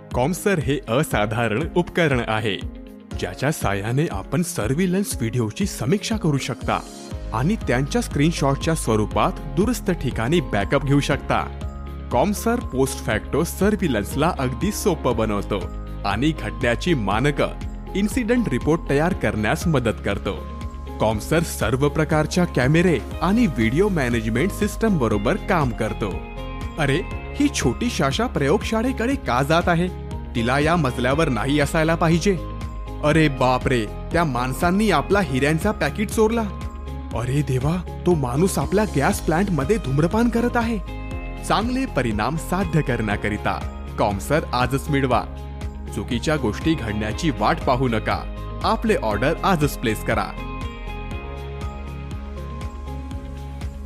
कॉमसर हे असाधारण उपकरण आहे ज्याच्या साहाय्याने आपण सर्व्हिलन्स व्हिडिओची समीक्षा करू शकता आणि त्यांच्या स्क्रीनशॉटच्या स्वरूपात दुरुस्त ठिकाणी बॅकअप घेऊ शकता. कॉमसर पोस्ट फॅक्टो सर्व्हिलन्सला अगदी सोपं बनवतो आणि घटनेची मानकं इन्सिडेंट रिपोर्ट तयार करण्यास मदत करतो. कॉमसर सर्व प्रकारच्या कॅमेरे आणि व्हिडिओ मॅनेजमेंट सिस्टम बरोबर काम करतो. अरे, ही छोटी शाशा प्रयोगशाळेकडे का जात आहे? तिला या मजल्यावर नाही असायला पाहिजे. अरे बापरे, त्या माणसांनी आपला हिऱ्यांचा पॅकेट चोरला. अरे देवा, तो माणूस आपल्या गॅस प्लांट मध्ये धूम्रपान करत आहे. चांगले परिणाम साध्य करण्याकरिता कॉमसर आजच मिळवा. चुकीच्या गोष्टी घडण्याची वाट पाहू नका. आपले ऑर्डर आजच प्लेस करा.